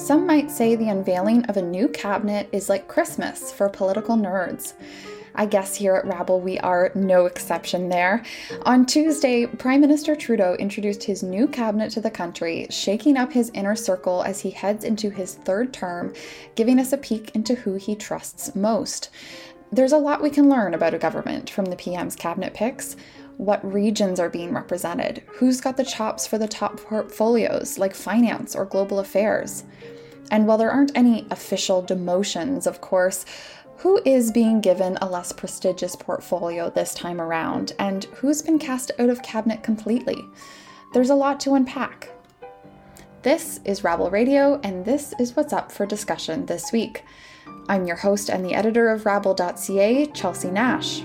Some might say the unveiling of a new cabinet is like Christmas for political nerds. I guess here at Rabble we are no exception there. On Tuesday, Prime Minister Trudeau introduced his new cabinet to the country, shaking up his inner circle as he heads into his third term, giving us a peek into who he trusts most. There's a lot we can learn about a government from the PM's cabinet picks. What regions are being represented? Who's got the chops for the top portfolios like finance or global affairs? And while there aren't any official demotions, of course, who is being given a less prestigious portfolio this time around? And who's been cast out of cabinet completely? There's a lot to unpack. This is Rabble Radio, and this is what's up for discussion this week. I'm your host and the editor of Rabble.ca, Chelsea Nash.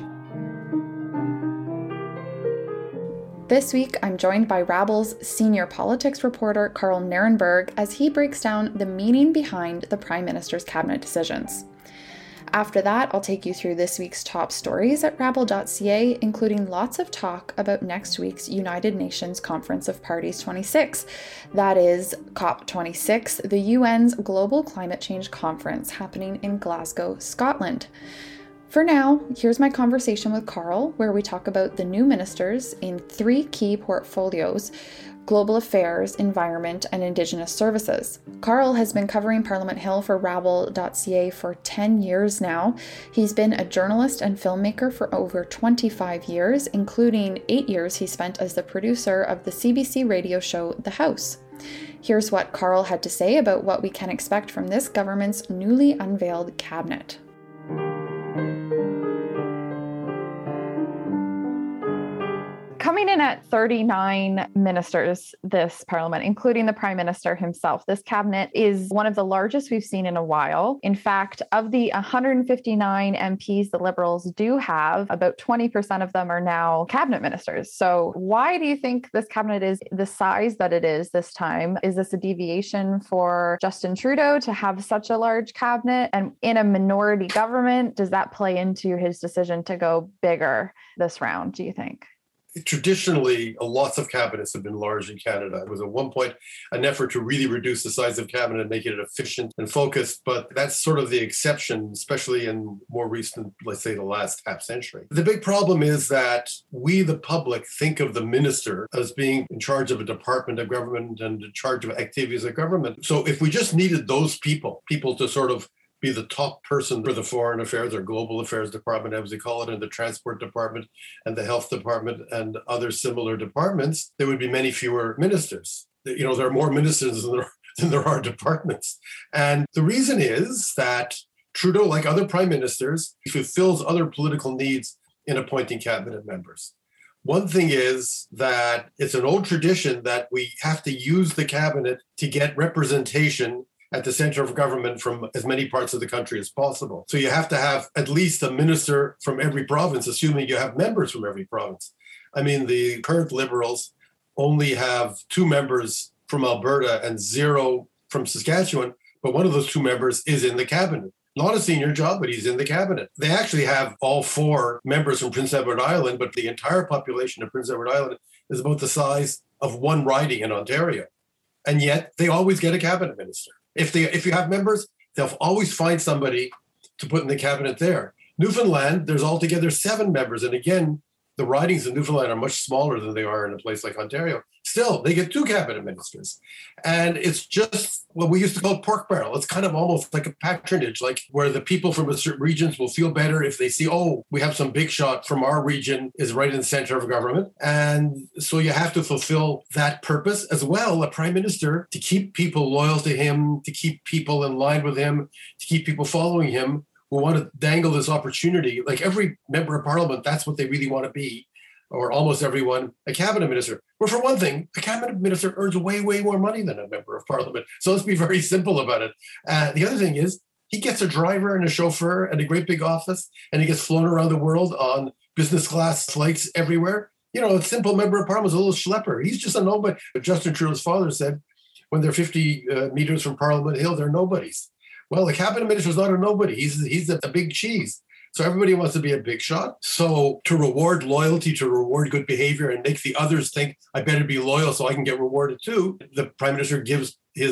This week, I'm joined by Rabble's senior politics reporter, Carl Nierenberg, as he breaks down the meaning behind the Prime Minister's cabinet decisions. After that, I'll take you through this week's top stories at Rabble.ca, including lots of talk about next week's United Nations Conference of Parties 26. That is COP26, the UN's Global Climate Change Conference happening in Glasgow, Scotland. For now, here's my conversation with Carl, where we talk about the new ministers in three key portfolios: global affairs, environment, and Indigenous services. Carl has been covering Parliament Hill for Rabble.ca for 10 years now. He's been a journalist and filmmaker for over 25 years, including 8 years he spent as the producer of the CBC radio show The House. Here's what Carl had to say about what we can expect from this government's newly unveiled cabinet. Coming in at 39 ministers this parliament, including the Prime Minister himself, this cabinet is one of the largest we've seen in a while. In fact, of the 159 MPs the Liberals do have, about 20% of them are now cabinet ministers. So why do you think this cabinet is the size that it is this time? Is this a deviation for Justin Trudeau to have such a large cabinet? And in a minority government, does that play into his decision to go bigger this round, do you think? Traditionally, lots of cabinets have been large in Canada. It was at one point an effort to really reduce the size of cabinet and make it efficient and focused, but that's sort of the exception, especially in more recent, let's say, the last half century. The big problem is that we, the public, think of the minister as being in charge of a department of government and in charge of activities of government. So if we just needed those people to sort of be the top person for the foreign affairs or global affairs department, as we call it, and the transport department and the health department and other similar departments, there would be many fewer ministers. You know, there are more ministers than there are departments. And the reason is that Trudeau, like other prime ministers, fulfills other political needs in appointing cabinet members. One thing is that it's an old tradition that we have to use the cabinet to get representation at the center of government from as many parts of the country as possible. So you have to have at least a minister from every province, assuming you have members from every province. I mean, the current Liberals only have 2 members from Alberta and 0 from Saskatchewan, but one of those 2 members is in the cabinet. Not a senior job, but he's in the cabinet. They actually have all 4 members from Prince Edward Island, but the entire population of Prince Edward Island is about the size of one riding in Ontario. And yet they always get a cabinet minister. If you have members, they'll always find somebody to put in the cabinet there. Newfoundland, there's altogether 7 members. And again, the ridings in Newfoundland are much smaller than they are in a place like Ontario. Still, they get 2 cabinet ministers. And it's just what we used to call pork barrel. It's kind of almost like a patronage, like where the people from certain regions will feel better if they see, oh, we have some big shot from our region is right in the center of government. And so you have to fulfill that purpose as well, a prime minister, to keep people loyal to him, to keep people in line with him, to keep people following him. We want to dangle this opportunity. Like every member of parliament, that's what they really want to be, or almost everyone, a cabinet minister. Well, for one thing, a cabinet minister earns way, way more money than a member of parliament. So let's be very simple about it. The other thing is he gets a driver and a chauffeur and a great big office, and he gets flown around the world on business class flights everywhere. You know, a simple member of parliament is a little schlepper. He's just a nobody. Justin Trudeau's father said, when they're 50 meters from Parliament Hill, they're nobodies. Well, the cabinet minister is not a nobody. He's a big cheese. So everybody wants to be a big shot. So to reward loyalty, to reward good behavior and make the others think I better be loyal so I can get rewarded too, the prime minister gives his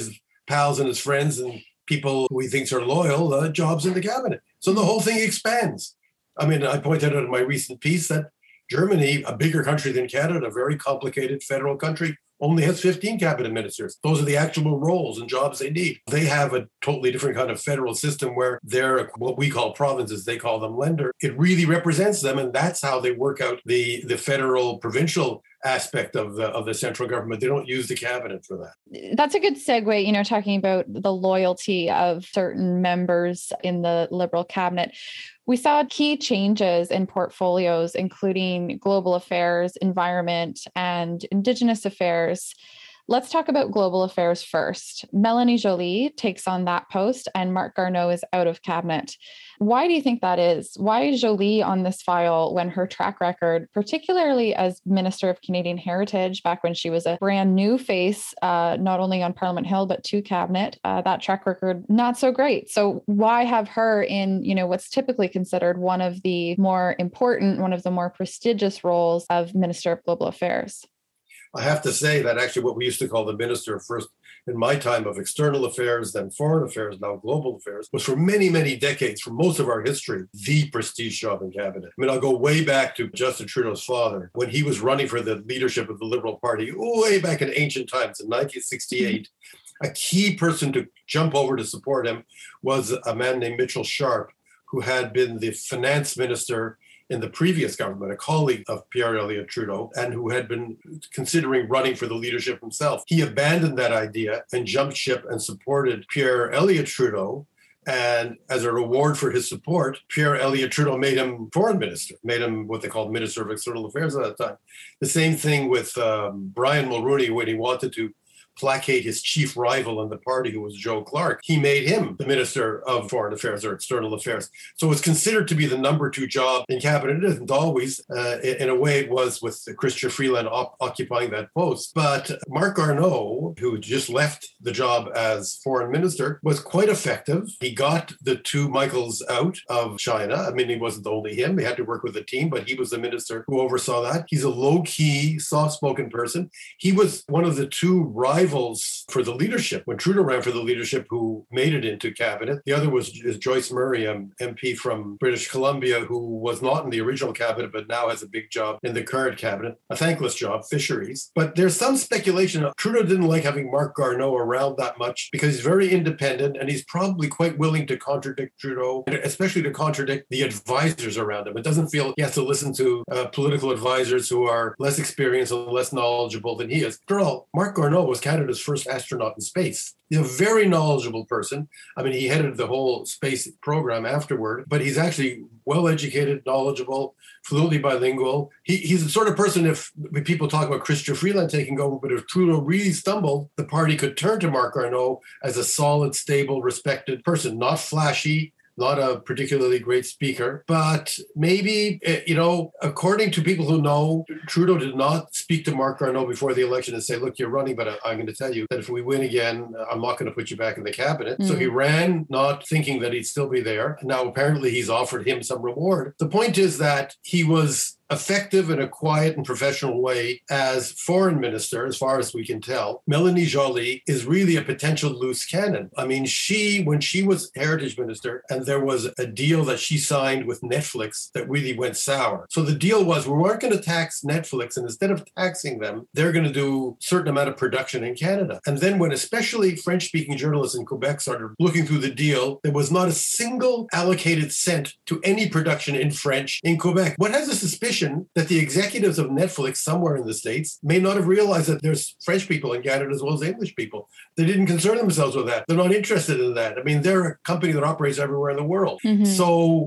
pals and his friends and people who he thinks are loyal, jobs in the cabinet. So the whole thing expands. I mean, I pointed out in my recent piece that Germany, a bigger country than Canada, a very complicated federal country, only has 15 cabinet ministers. Those are the actual roles and jobs they need. They have a totally different kind of federal system where they're what we call provinces, they call them Länder. It really represents them, and that's how they work out the federal provincial aspect of the central government. They don't use the cabinet for that. That's a good segue, talking about the loyalty of certain members in the Liberal cabinet. We saw key changes in portfolios, including global affairs, environment, and Indigenous affairs. Let's talk about global affairs first. Mélanie Joly takes on that post and Marc Garneau is out of cabinet. Why do you think that is? Why is Joly on this file when her track record, particularly as Minister of Canadian Heritage, back when she was a brand new face, not only on Parliament Hill, but to cabinet, that track record, not so great. So why have her in, what's typically considered one of the more important, one of the more prestigious roles of Minister of Global Affairs? I have to say that actually what we used to call the Minister first in my time of external affairs, then foreign affairs, now global affairs, was for many, many decades, for most of our history, the prestige job in cabinet. I mean, I'll go way back to Justin Trudeau's father, when he was running for the leadership of the Liberal Party, way back in ancient times, in 1968. A key person to jump over to support him was a man named Mitchell Sharp, who had been the finance minister in the previous government, a colleague of Pierre Elliott Trudeau, and who had been considering running for the leadership himself. He abandoned that idea and jumped ship and supported Pierre Elliott Trudeau. And as a reward for his support, Pierre Elliott Trudeau made him foreign minister, made him what they called Minister of External Affairs at that time. The same thing with Brian Mulroney when he wanted to placate his chief rival in the party, who was Joe Clark. He made him the Minister of Foreign Affairs or External Affairs. So it's considered to be the number two job in cabinet. It isn't always. In a way, it was with Chrystia Freeland occupying that post. But Marc Garneau, who just left the job as foreign minister, was quite effective. He got the two Michaels out of China. I mean, it wasn't only him. They had to work with a team, but he was the minister who oversaw that. He's a low-key, soft-spoken person. He was one of the two rivals for the leadership when Trudeau ran for the leadership who made it into cabinet. The other was Joyce Murray, MP from British Columbia, who was not in the original cabinet, but now has a big job in the current cabinet, a thankless job, fisheries. But there's some speculation. Trudeau didn't like having Marc Garneau around that much because he's very independent and he's probably quite willing to contradict Trudeau, especially to contradict the advisors around him. It doesn't feel he has to listen to political advisors who are less experienced and less knowledgeable than he is. After all, Marc Garneau was Canada's first astronaut in space. He's a very knowledgeable person. I mean, he headed the whole space program afterward, but he's actually well-educated, knowledgeable, fluently bilingual. He's the sort of person, if people talk about Chrystia Freeland taking over, but if Trudeau really stumbled, the party could turn to Marc Garneau as a solid, stable, respected person, not flashy, not a particularly great speaker, but maybe, according to people who know, Trudeau did not speak to Marc Garneau before the election and say, look, you're running, but I'm going to tell you that if we win again, I'm not going to put you back in the cabinet. Mm-hmm. So he ran not thinking that he'd still be there. Now, apparently, he's offered him some reward. The point is that he was effective in a quiet and professional way as foreign minister, as far as we can tell. Mélanie Joly is really a potential loose cannon. I mean, when she was heritage minister, and there was a deal that she signed with Netflix that really went sour. So the deal was we weren't going to tax Netflix, and instead of taxing them, they're going to do a certain amount of production in Canada. And then when especially French-speaking journalists in Quebec started looking through the deal, there was not a single allocated cent to any production in French in Quebec. One has a suspicion that the executives of Netflix somewhere in the States may not have realized that there's French people in Canada as well as English people. They didn't concern themselves with that. They're not interested in that. I mean, they're a company that operates everywhere in the world. Mm-hmm. So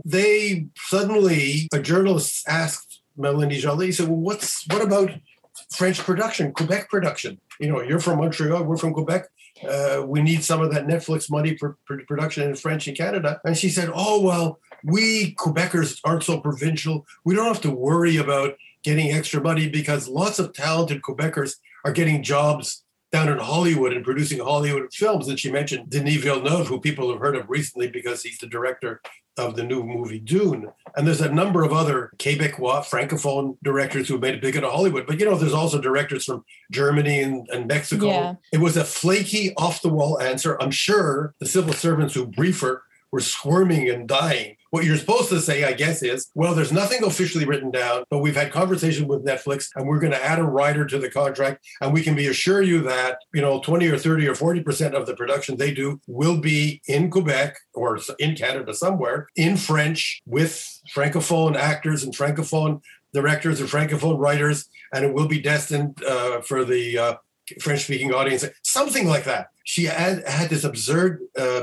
a journalist asked Mélanie Joly, said, well, what about French production, Quebec production? You're from Montreal, we're from Quebec. We need some of that Netflix money for production in French in Canada. And she said, oh, well, we Quebecers aren't so provincial. We don't have to worry about getting extra money because lots of talented Quebecers are getting jobs down in Hollywood and producing Hollywood films. And she mentioned Denis Villeneuve, who people have heard of recently because he's the director of the new movie Dune. And there's a number of other Quebecois, Francophone directors who made it big into Hollywood. But, there's also directors from Germany and Mexico. Yeah. It was a flaky, off-the-wall answer. I'm sure the civil servants who brief her were squirming and dying. What you're supposed to say, I guess, is, well, there's nothing officially written down, but we've had conversation with Netflix and we're going to add a writer to the contract. And we can assure you that, 20 or 30 or 40% of the production they do will be in Quebec or in Canada somewhere in French with Francophone actors and Francophone directors and Francophone writers. And it will be destined for the French-speaking audience, something like that. She had this absurd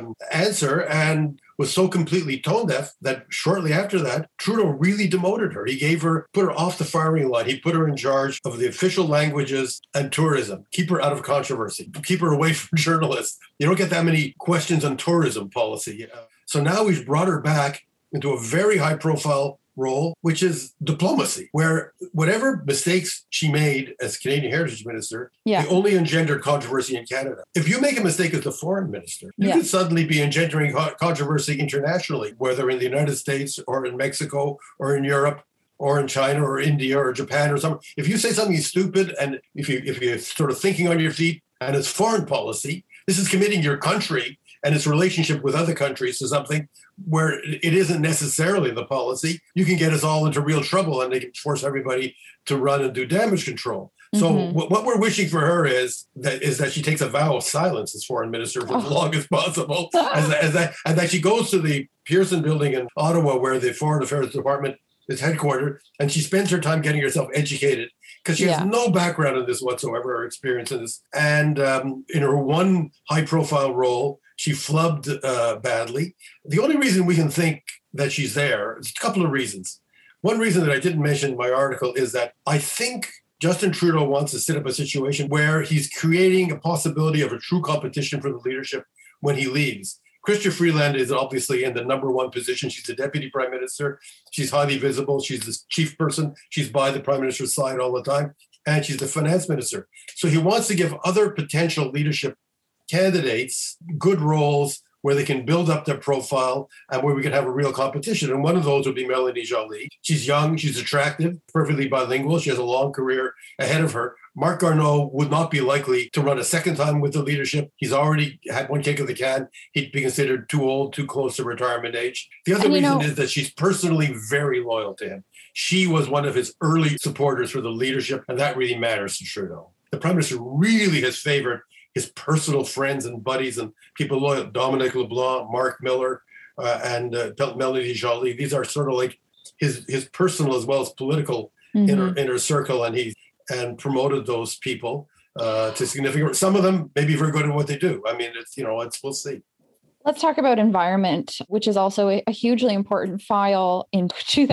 answer and was so completely tone deaf that shortly after that, Trudeau really demoted her. He put her off the firing line. He put her in charge of the official languages and tourism. Keep her out of controversy. Keep her away from journalists. You don't get that many questions on tourism policy. So now we've brought her back into a very high-profile role, which is diplomacy, where whatever mistakes she made as Canadian Heritage Minister, they only engendered controversy in Canada. If you make a mistake as the foreign minister, you could suddenly be engendering controversy internationally, whether in the United States or in Mexico or in Europe or in China or India or Japan or something. If you say something stupid and if you're sort of thinking on your feet and it's foreign policy, this is committing your country and its relationship with other countries to something where it isn't necessarily the policy. You can get us all into real trouble and they can force everybody to run and do damage control. So what we're wishing for her is that she takes a vow of silence as foreign minister for as long as possible, and that she goes to the Pearson building in Ottawa where the Foreign Affairs Department is headquartered, and she spends her time getting herself educated because she has no background in this whatsoever or experience in this. And in her one high-profile role, she flubbed badly. The only reason we can think that she's there is a couple of reasons. One reason that I didn't mention in my article is that I think Justin Trudeau wants to set up a situation where he's creating a possibility of a true competition for the leadership when he leaves. Chrystia Freeland is obviously in the number one position. She's the deputy prime minister. She's highly visible. She's the chief person. She's by the prime minister's side all the time. And she's the finance minister. So he wants to give other potential leadership candidates good roles where they can build up their profile and where we can have a real competition. And one of those would be Mélanie Joly. She's young, she's attractive, perfectly bilingual. She has a long career ahead of her. Marc Garneau would not be likely to run a second time with the leadership. He's already had one kick of the can. He'd be considered too old, too close to retirement age. The other reason is that she's personally very loyal to him. She was one of his early supporters for the leadership, and that really matters to Trudeau. The prime minister really has favored his personal friends and buddies and people loyal, Dominic LeBlanc, Mark Miller, and Mélanie Joly. These are sort of like his personal as well as political inner circle, and promoted those people to significant. Some of them may be very good at what they do. I mean, we'll see. Let's talk about environment, which is also a hugely important file in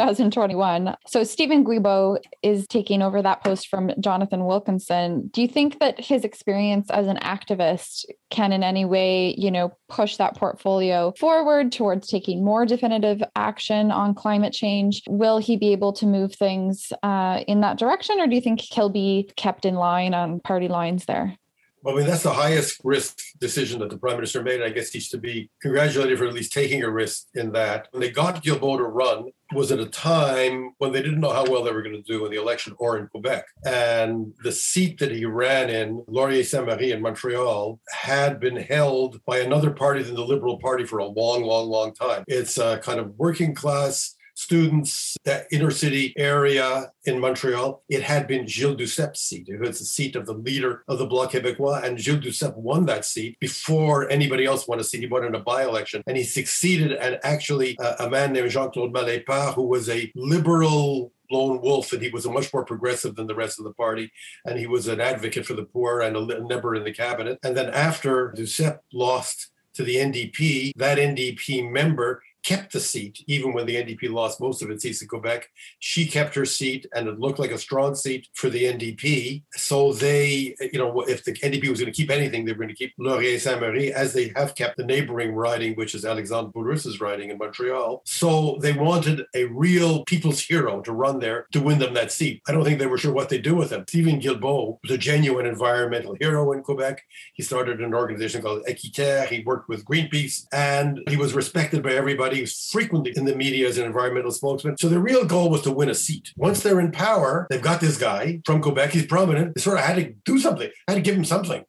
2021. So Stephen Guilbeault is taking over that post from Jonathan Wilkinson. Do you think that his experience as an activist can in any way, push that portfolio forward towards taking more definitive action on climate change? Will he be able to move things in that direction, or do you think he'll be kept in line on party lines there? Well, I mean, that's the highest risk decision that the Prime Minister made. I guess he should be congratulated for at least taking a risk in that. When they got Guilbeault to run was at a time when they didn't know how well they were going to do in the election or in Quebec. And the seat that he ran in, Laurier-Saint-Marie in Montreal, had been held by another party than the Liberal Party for a long, long, long time. It's a kind of working class students, that inner city area in Montreal. It had been Gilles Ducep's seat. It was the seat of the leader of the Bloc Québécois, and Gilles Duceppe won that seat before anybody else won a seat. He won in a by-election, and he succeeded, and actually a man named Jean-Claude Malépart, who was a liberal lone wolf, and he was a much more progressive than the rest of the party, and he was an advocate for the poor and a member in the cabinet. And then after Duceppe lost to the NDP, that NDP member kept the seat, even when the NDP lost most of its seats in Quebec. She kept her seat, and it looked like a strong seat for the NDP. So they, if the NDP was going to keep anything, they were going to keep Laurier-Saint-Marie, as they have kept the neighboring riding, which is Alexandre Bourrus's riding in Montreal. So they wanted a real people's hero to run there to win them that seat. I don't think they were sure what they'd do with him. Stephen Guilbeault was a genuine environmental hero in Quebec. He started an organization called Équiterre. He worked with Greenpeace, and he was respected by everybody. He was frequently in the media as an environmental spokesman. So the real goal was to win a seat. Once they're in power, they've got this guy from Quebec. He's prominent. They sort of had to do something. Had to give him something.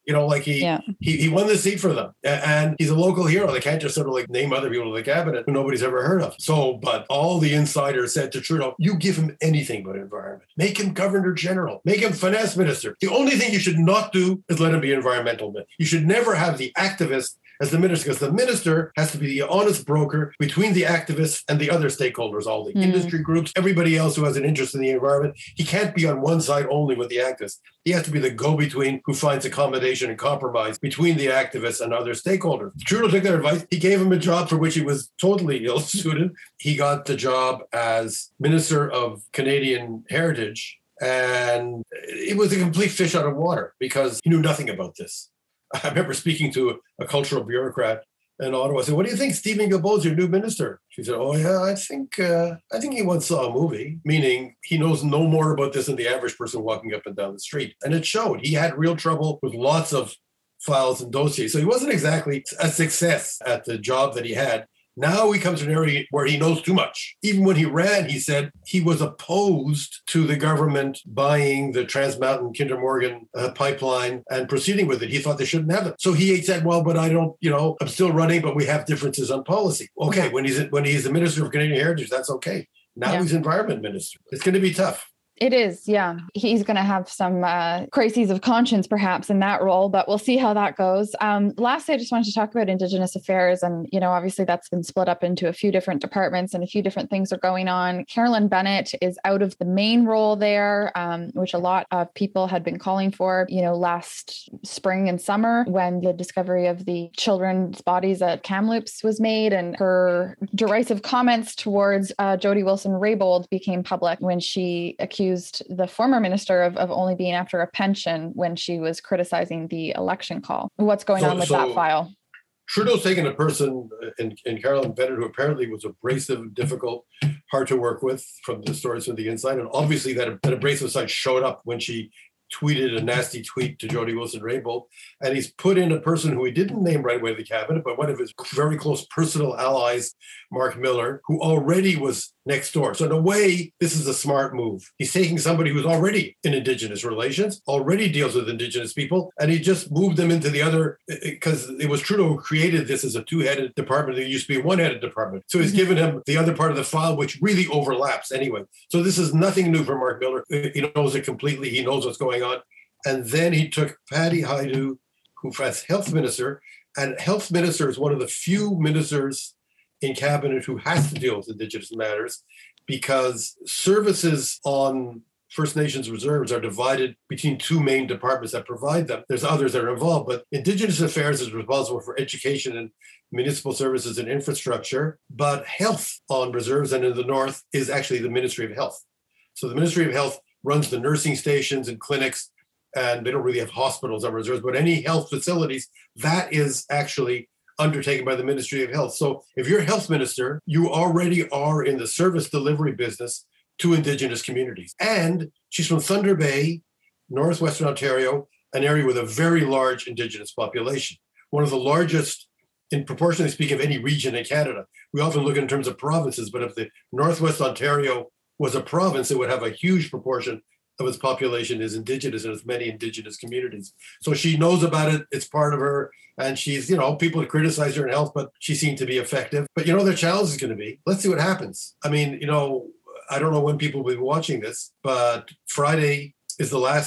He won the seat for them. And he's a local hero. They can't just sort of like name other people to the cabinet who nobody's ever heard of. So, but all the insiders said to Trudeau, you give him anything but environment. Make him Governor General. Make him Finance Minister. The only thing you should not do is let him be environmental minister. You should never have the activist as the minister, because the minister has to be the honest broker between the activists and the other stakeholders, all the industry groups, everybody else who has an interest in the environment. He can't be on one side only with the activists. He has to be the go-between who finds accommodation and compromise between the activists and other stakeholders. Trudeau took their advice. He gave him a job for which he was totally ill-suited. He got the job as Minister of Canadian Heritage, and it was a complete fish out of water because he knew nothing about this. I remember speaking to a cultural bureaucrat in Ottawa. I said, what do you think Stephen Guilbeault's your new minister? She said, oh, yeah, I think he once saw a movie, meaning he knows no more about this than the average person walking up and down the street. And it showed. He had real trouble with lots of files and dossiers. So he wasn't exactly a success at the job that he had. Now he comes to an area where he knows too much. Even when he ran, he said he was opposed to the government buying the Trans Mountain Kinder Morgan pipeline and proceeding with it. He thought they shouldn't have it. So he said, well, but I don't, I'm still running, but we have differences on policy. Okay, when he's the Minister of Canadian Heritage, that's okay. Now he's Environment Minister. It's going to be tough. It is, yeah. He's going to have some crises of conscience, perhaps, in that role, but we'll see how that goes. Lastly, I just wanted to talk about Indigenous affairs. And, obviously that's been split up into a few different departments and a few different things are going on. Carolyn Bennett is out of the main role there, which a lot of people had been calling for, last spring and summer when the discovery of the children's bodies at Kamloops was made, and her derisive comments towards Jody Wilson-Raybould became public when she accused the former minister of only being after a pension when she was criticizing the election call. What's going on with that file? Trudeau's taken a person in Carolyn Bennett who apparently was abrasive, difficult, hard to work with from the stories from the inside. And obviously that abrasive side showed up when she tweeted a nasty tweet to Jody Wilson-Raybould, and he's put in a person who he didn't name right away in the cabinet, but one of his very close personal allies, Mark Miller, who already was next door. So in a way, this is a smart move. He's taking somebody who's already in Indigenous relations, already deals with Indigenous people, and he just moved them into the other, because it was Trudeau who created this as a two-headed department. There used to be a one-headed department. So he's given him the other part of the file, which really overlaps anyway. So this is nothing new for Mark Miller. He knows it completely. He knows what's going on. And then he took Patty Hajdu, who was health minister, and health minister is one of the few ministers in cabinet who has to deal with Indigenous matters, because services on First Nations reserves are divided between two main departments that provide them. There's others that are involved, but Indigenous Affairs is responsible for education and municipal services and infrastructure, but health on reserves and in the north is actually the Ministry of Health. So the Ministry of Health runs the nursing stations and clinics, and they don't really have hospitals on reserves, but any health facilities, that is actually undertaken by the Ministry of Health. So if you're a health minister, you already are in the service delivery business to Indigenous communities. And she's from Thunder Bay, northwestern Ontario, an area with a very large Indigenous population, one of the largest, in proportionally speaking, of any region in Canada. We often look in terms of provinces, but if the Northwest Ontario was a province, it would have a huge proportion of its population is Indigenous, and it's many Indigenous communities. So she knows about it. It's part of her. And she's, people criticize her in health, but she seemed to be effective. But their challenge is going to be, let's see what happens. I mean, I don't know when people will be watching this, but Friday is the last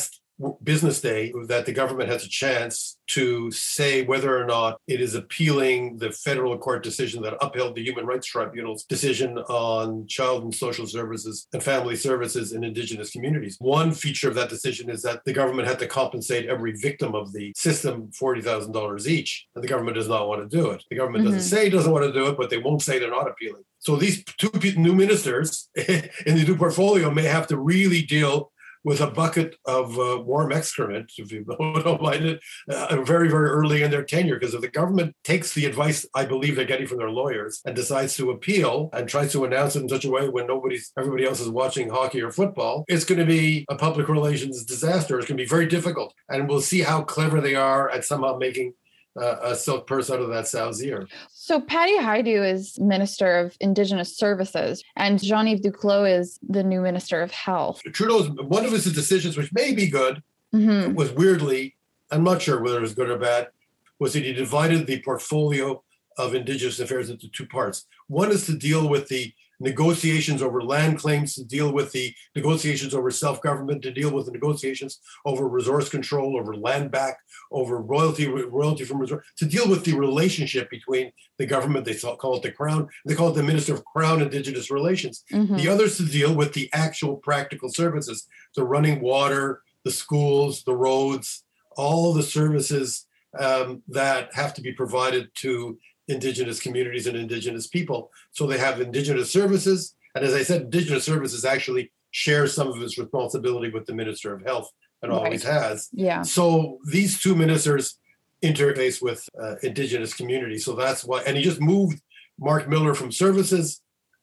business day that the government has a chance to say whether or not it is appealing the federal court decision that upheld the Human Rights Tribunal's decision on child and social services and family services in Indigenous communities. One feature of that decision is that the government had to compensate every victim of the system $40,000 each, and the government does not want to do it. The government doesn't say it doesn't want to do it, but they won't say they're not appealing. So these two new ministers in the new portfolio may have to really deal with a bucket of warm excrement, if you don't mind it, very, very early in their tenure. Because if the government takes the advice, I believe they're getting from their lawyers, and decides to appeal and tries to announce it in such a way when everybody else is watching hockey or football, it's going to be a public relations disaster. It's going to be very difficult. And we'll see how clever they are at somehow making a silk purse out of that sow's ear. So Patty Hajdu is Minister of Indigenous Services, and Jean-Yves Duclos is the new Minister of Health. Trudeau's, one of his decisions, which may be good, was weirdly, I'm not sure whether it was good or bad, was that he divided the portfolio of Indigenous affairs into two parts. One is to deal with the negotiations over land claims, to deal with the negotiations over self-government, to deal with the negotiations over resource control, over land back, over royalty from resource, to deal with the relationship between the government, they call it the Crown, they call it the Minister of Crown Indigenous Relations. The other is to deal with the actual practical services, the running water, the schools, the roads, all the services that have to be provided to Indigenous communities and Indigenous people. So they have Indigenous services. And as I said, Indigenous services actually shares some of its responsibility with the Minister of Health and always has. Yeah. So these two ministers interface with Indigenous communities. So that's why, and he just moved Mark Miller from services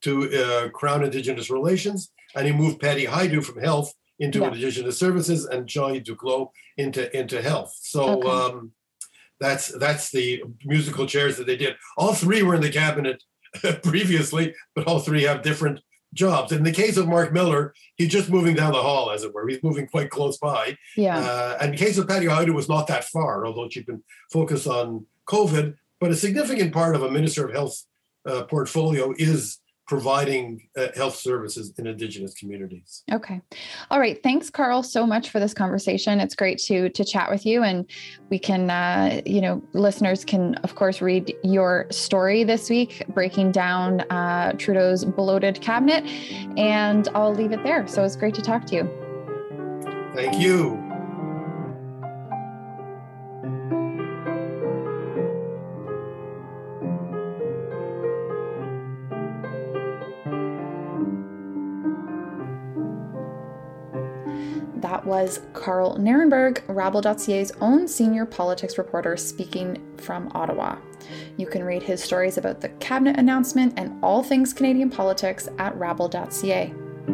to Crown Indigenous Relations, and he moved Patty Hajdu from health into Indigenous services and Jean-Yves Duclos into health. So that's the musical chairs that they did. All three were in the cabinet previously, but all three have different jobs. In the case of Mark Miller, he's just moving down the hall, as it were. He's moving quite close by. And in the case of Patty Hajdu, was not that far, although she's been focused on COVID. But a significant part of a Minister of Health portfolio is providing health services in Indigenous communities. Okay. All right. Thanks, Carl, so much for this conversation. It's great to chat with you. And we can, listeners can, of course, read your story this week, breaking down Trudeau's bloated cabinet. And I'll leave it there. So it's great to talk to you. Thank you. That was Carl Nierenberg, Rabble.ca's own senior politics reporter, speaking from Ottawa. You can read his stories about the cabinet announcement and all things Canadian politics at Rabble.ca.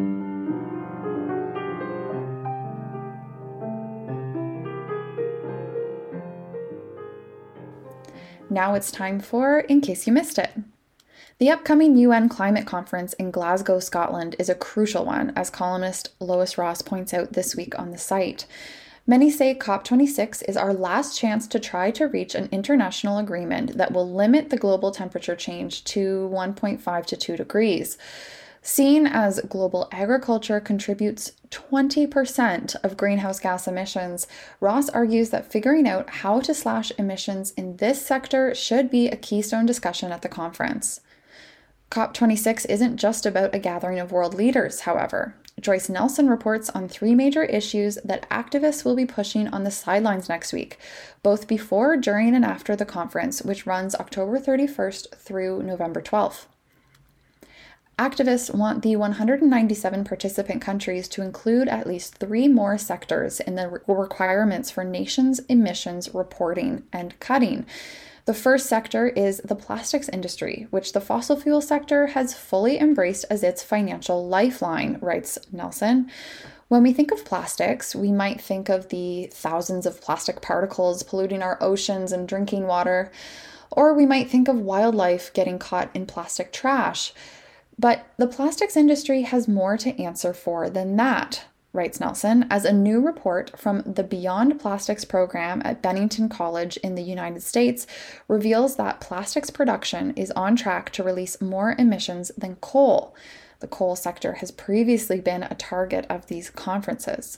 Now it's time for In Case You Missed It. The upcoming UN Climate Conference in Glasgow, Scotland is a crucial one, as columnist Lois Ross points out this week on the site. Many say COP26 is our last chance to try to reach an international agreement that will limit the global temperature change to 1.5 to 2 degrees. Seen as global agriculture contributes 20% of greenhouse gas emissions, Ross argues that figuring out how to slash emissions in this sector should be a keystone discussion at the conference. COP26 isn't just about a gathering of world leaders, however. Joyce Nelson reports on 3 major issues that activists will be pushing on the sidelines next week, both before, during, and after the conference, which runs October 31st through November 12th. Activists want the 197 participant countries to include at least 3 more sectors in the requirements for nations' emissions reporting and cutting. The first sector is the plastics industry, which the fossil fuel sector has fully embraced as its financial lifeline, writes Nelson. When we think of plastics, we might think of the thousands of plastic particles polluting our oceans and drinking water, or we might think of wildlife getting caught in plastic trash. But the plastics industry has more to answer for than that, writes Nelson, as a new report from the Beyond Plastics program at Bennington College in the United States reveals that plastics production is on track to release more emissions than coal. The coal sector has previously been a target of these conferences.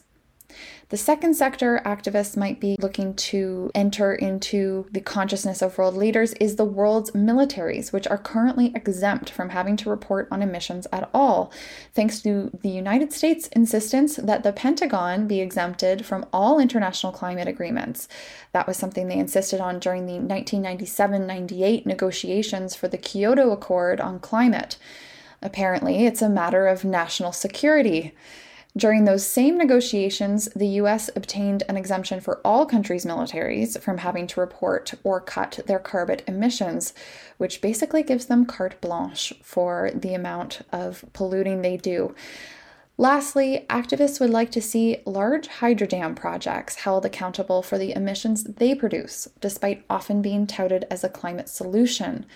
The second sector activists might be looking to enter into the consciousness of world leaders is the world's militaries, which are currently exempt from having to report on emissions at all, thanks to the United States' insistence that the Pentagon be exempted from all international climate agreements. That was something they insisted on during the 1997-98 negotiations for the Kyoto Accord on climate. Apparently, it's a matter of national security. During those same negotiations, the US obtained an exemption for all countries' militaries from having to report or cut their carbon emissions, which basically gives them carte blanche for the amount of polluting they do. Lastly, activists would like to see large hydrodam projects held accountable for the emissions they produce, despite often being touted as a climate solution.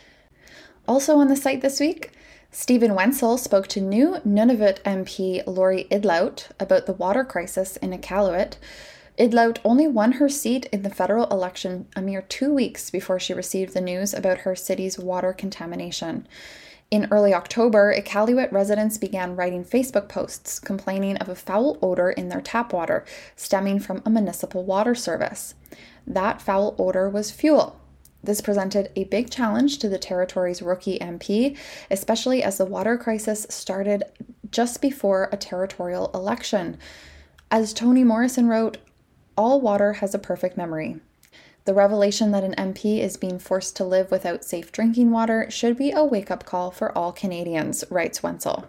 Also on the site this week, Stephen Wenzel spoke to new Nunavut MP Lori Idlout about the water crisis in Iqaluit. Idlout only won her seat in the federal election a mere 2 weeks before she received the news about her city's water contamination. In early October, Iqaluit residents began writing Facebook posts complaining of a foul odor in their tap water stemming from a municipal water service. That foul odor was fuel. This presented a big challenge to the territory's rookie MP, especially as the water crisis started just before a territorial election. As Toni Morrison wrote, "All water has a perfect memory. The revelation that an MP is being forced to live without safe drinking water should be a wake-up call for all Canadians," writes Wenzel.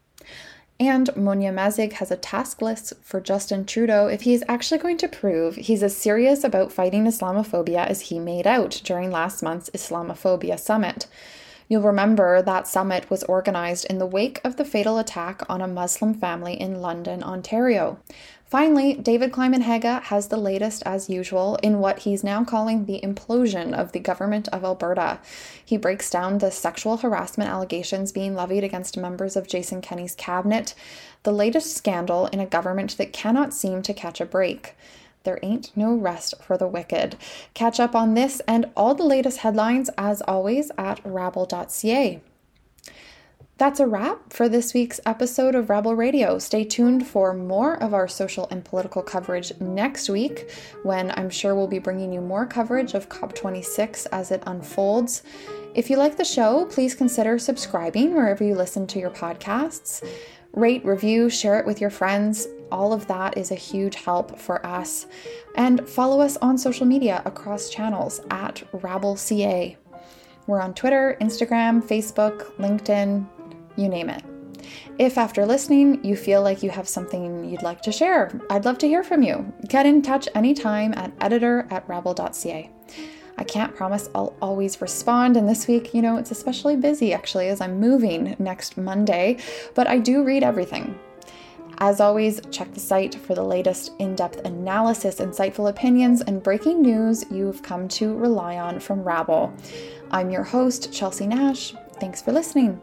And Monia Mazig has a task list for Justin Trudeau if he is actually going to prove he's as serious about fighting Islamophobia as he made out during last month's Islamophobia Summit. You'll remember that summit was organized in the wake of the fatal attack on a Muslim family in London, Ontario. Finally, David Climenhaga has the latest as usual in what he's now calling the implosion of the government of Alberta. He breaks down the sexual harassment allegations being levied against members of Jason Kenney's cabinet, the latest scandal in a government that cannot seem to catch a break. There ain't no rest for the wicked. Catch up on this and all the latest headlines, as always, at rabble.ca. That's a wrap for this week's episode of Rabble Radio. Stay tuned for more of our social and political coverage next week, when I'm sure we'll be bringing you more coverage of COP26 as it unfolds. If you like the show, please consider subscribing wherever you listen to your podcasts. Rate, review, share it with your friends. All of that is a huge help for us. And follow us on social media across channels at RabbleCA. We're on Twitter, Instagram, Facebook, LinkedIn, you name it. If after listening you feel like you have something you'd like to share, I'd love to hear from you. Get in touch anytime at editor@rabble.ca. I can't promise I'll always respond, and this week, it's especially busy actually as I'm moving next Monday, but I do read everything. As always, check the site for the latest in-depth analysis, insightful opinions, and breaking news you've come to rely on from Rabble. I'm your host, Chelsea Nash. Thanks for listening.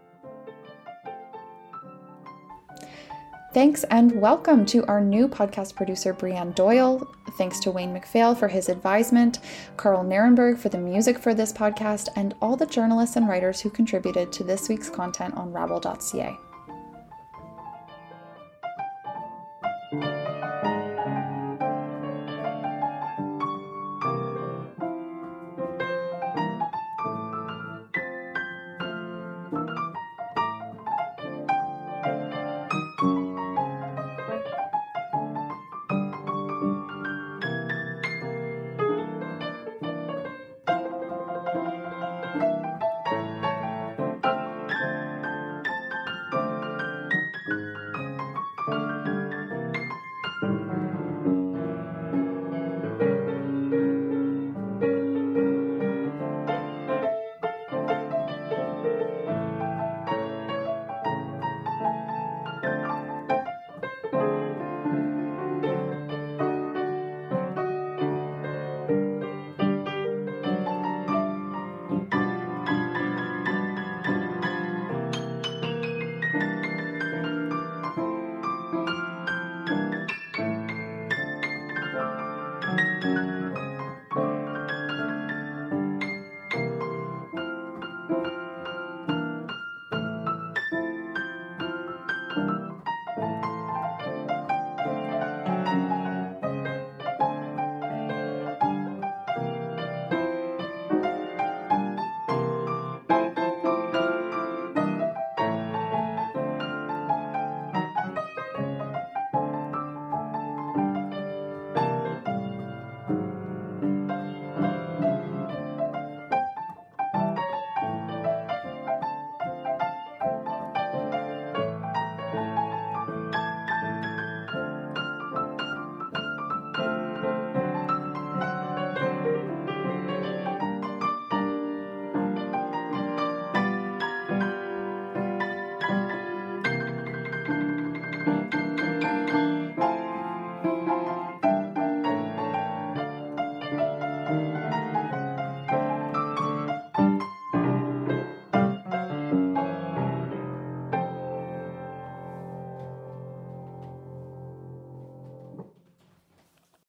Thanks and welcome to our new podcast producer, Brianne Doyle. Thanks to Wayne McPhail for his advisement, Carl Nierenberg for the music for this podcast, and all the journalists and writers who contributed to this week's content on rabble.ca.